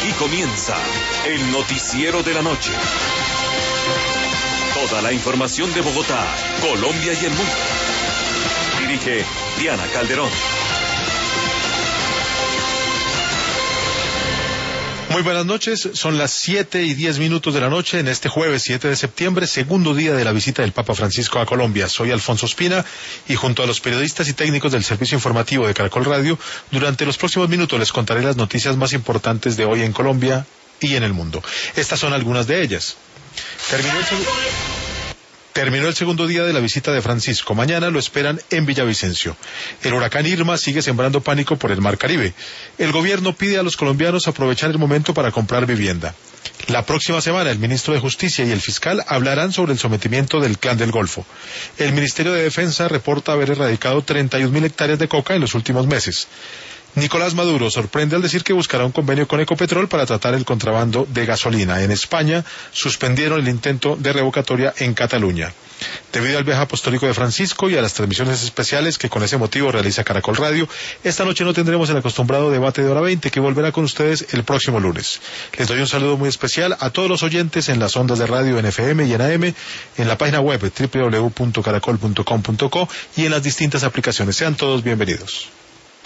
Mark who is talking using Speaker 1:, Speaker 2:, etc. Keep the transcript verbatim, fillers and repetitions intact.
Speaker 1: Aquí comienza el noticiero de la noche. Toda la información de Bogotá, Colombia y el mundo. Dirige Diana Calderón.
Speaker 2: Muy buenas noches, son las siete y diez minutos de la noche en este jueves siete de septiembre, segundo día de la visita del Papa Francisco a Colombia. Soy Alfonso Espina y junto a los periodistas y técnicos del servicio informativo de Caracol Radio, durante los próximos minutos les contaré las noticias más importantes de hoy en Colombia y en el mundo. Estas son algunas de ellas. Terminó el segundo... Terminó el segundo día de la visita de Francisco. Mañana lo esperan en Villavicencio. El huracán Irma sigue sembrando pánico por el Mar Caribe. El gobierno pide a los colombianos aprovechar el momento para comprar vivienda. La próxima semana el ministro de Justicia y el fiscal hablarán sobre el sometimiento del Clan del Golfo. El Ministerio de Defensa reporta haber erradicado treinta y un mil hectáreas de coca en los últimos meses. Nicolás Maduro sorprende al decir que buscará un convenio con Ecopetrol para tratar el contrabando de gasolina. En España suspendieron el intento de revocatoria en Cataluña. Debido al viaje apostólico de Francisco y a las transmisiones especiales que con ese motivo realiza Caracol Radio, esta noche no tendremos el acostumbrado debate de hora veinte que volverá con ustedes el próximo lunes. Les doy un saludo muy especial a todos los oyentes en las ondas de radio en F M y en A M, en la página web doble u doble u doble u punto caracol punto com punto co y en las distintas aplicaciones. Sean todos bienvenidos.